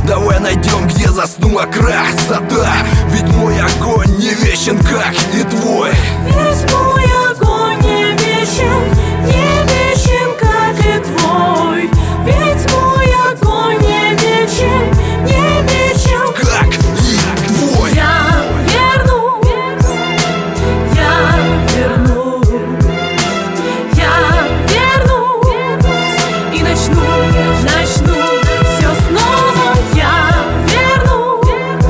Давай найдем, где заснула красота. Ведь мой огонь не вечен, как и твой. Ведь мой огонь не вечен, не вечен, как и твой. Ведь мой огонь не вечен, не вечен, как и твой. Я верну, я верну, я верну и начну все снова. Я верну,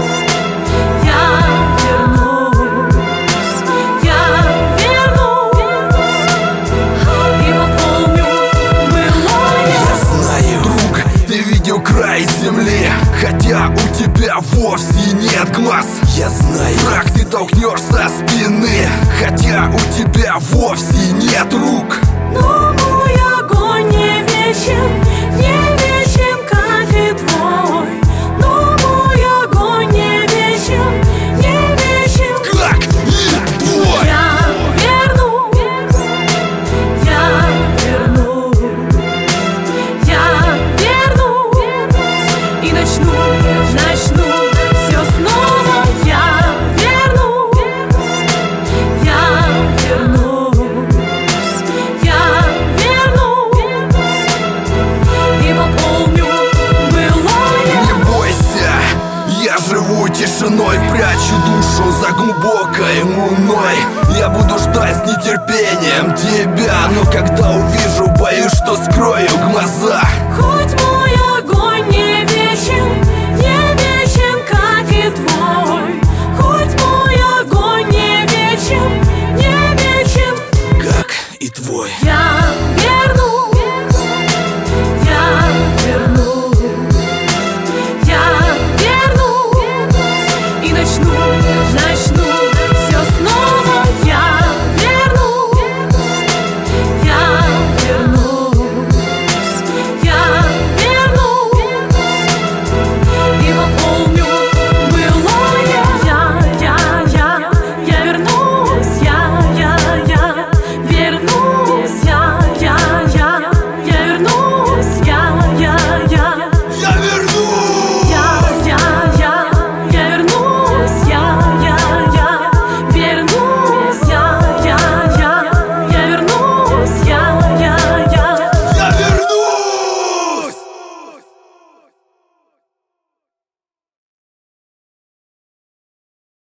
я вернусь, я вернусь и пополню былое. Я знаю, друг, ты видел край земли, хотя у тебя вовсе нет глаз. Я знаю, враг ты толкнешь со спины, хотя у тебя вовсе нет рук. Но мой огонь не вечен, не вечен, как и твой. Но мой огонь не вечен, не вечен, как и твой. Я верну, я верну, я верну и начну все снова. Я верну, я вернусь, я вернусь и пополню былое. Не бойся, я живу тишиной, прячу душу за глубокой луной. Я буду ждать с нетерпением тебя, но когда увижу, боюсь, что скрою глаза. Хоть мой